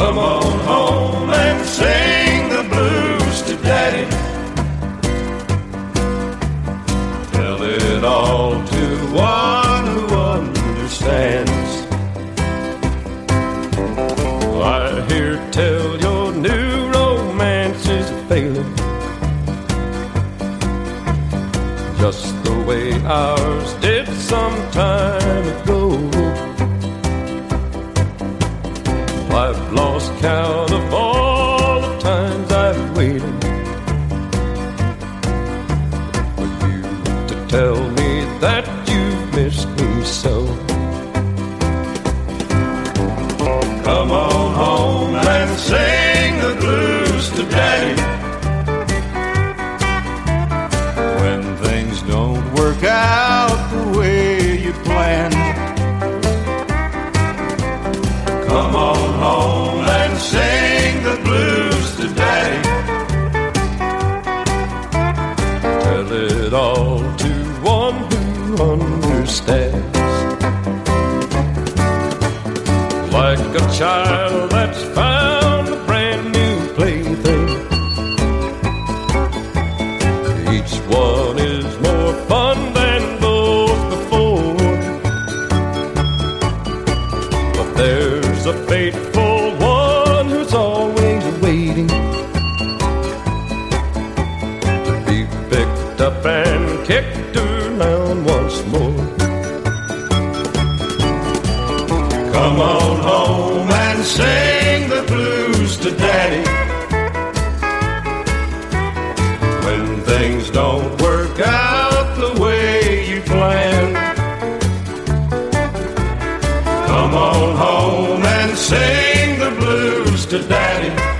Come on home and sing the blues to Daddy. Tell it all to one who understands. I hear tell your new romance is failing, just the way ours did some time ago. I've lost count of all the times I've waited for you to tell me that you've missed me so. Come on home and sing the blues to Daddy. When things don't work out the way you planned, come on home and sing the blues to Daddy. Tell it all to one who understands. Like a child that's found a brand new plaything, each one is more fun than those before. But there's a faithful one who's always waiting to be picked up and kicked around once more. Come on home and sing the blues to Daddy. When things don't work out the way you planned, come on home and sing the blues to Daddy.